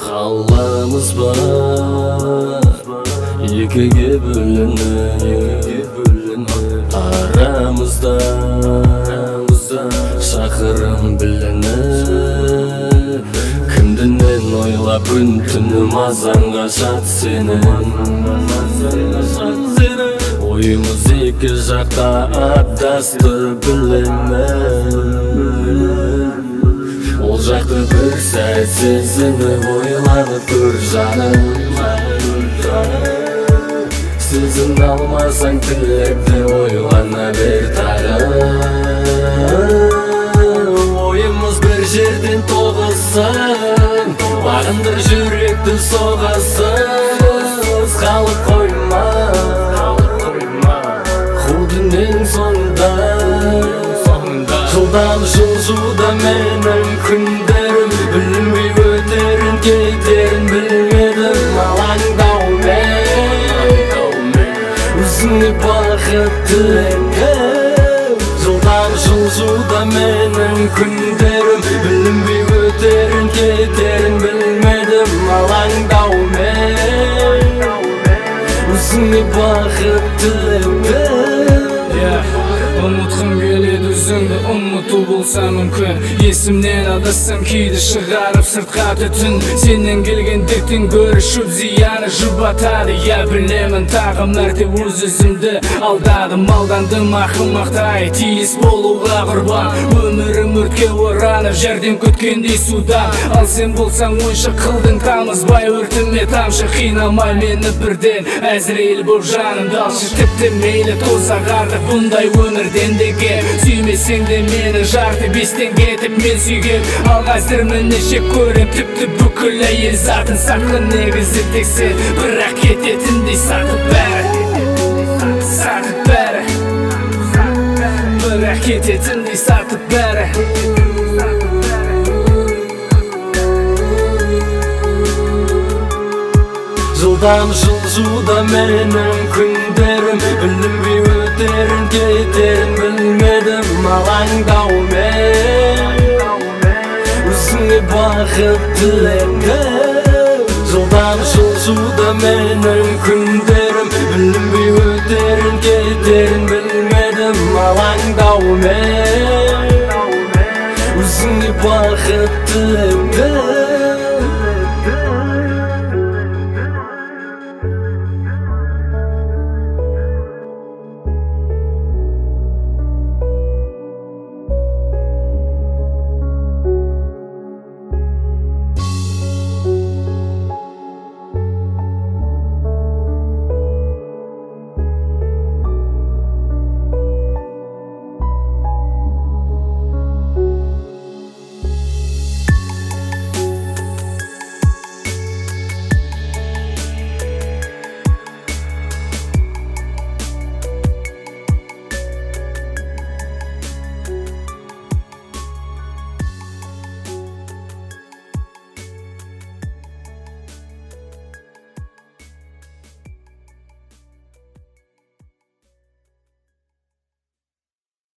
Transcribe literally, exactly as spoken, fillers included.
Қаламыз бар екіге бөлініп, арамызда шақырым білініп. Кімдінен ойлап үн түнім азанға жат сенің. Ойымыз екі жақта адасты білемін. Ол жақты бір сәт сезініп ойланып көр жаным. Сезін алмасаң тілекті ойлана бер тағы. Ойымыз бір жерден тоғысын, бағындыр жүректі соғасыз. Қалып қойма худының соңында. Жылдан жылжуда менің күндерім, білінбей өтерін кетерін білмедім. Алаңдаумен өзіңе бақыт тілегім. Жылдан жылжуда менің күндерім, білінбей өтерін кетерін білмедім. Алаңдаумен өзіңе бақыт тілегім. Ұмытқым келеді өзіңді, ұмыту болса мүмкін. Есімнен адасам кейде шығарып сыртқа түтін. Сенен келгендіктен гөрі шөп зияны жұбатады. Я білемін тағы мәрте өз өзімді алдадым. Алдандым ақымақтай тиіс болуға құрбан. Өмірім өртке оранып жәрдем күткендей судан. Ал сен болсаң ойыншық қылдың, тамызбай өртіме тамшы. Қинамай мені бірден әзірейіл боп жанымды алшы. Тіпті мейлі тозағарды бұндай өмірден деге. Сүймесең де мені жарты бестен кетіп мен сүйгем. Ал қазір мінеше көрем тіпті бүкіл әйел затын. Сақы негізі тек сен, бірақ кететіндей сатып бәрі. Сатып бәрі, бірақ кететіндей сатып бәрі. Жылдан жылжуда менің күндерім, білінбей өтерін кетерін білмедім. Алаңдаумен өзіңе бақыт тілегім. Жылдан жылжуда менің күндерім, білінбей өтерін кетерін білмедім. Алаңдаумен өзіңе бақыт тілегім.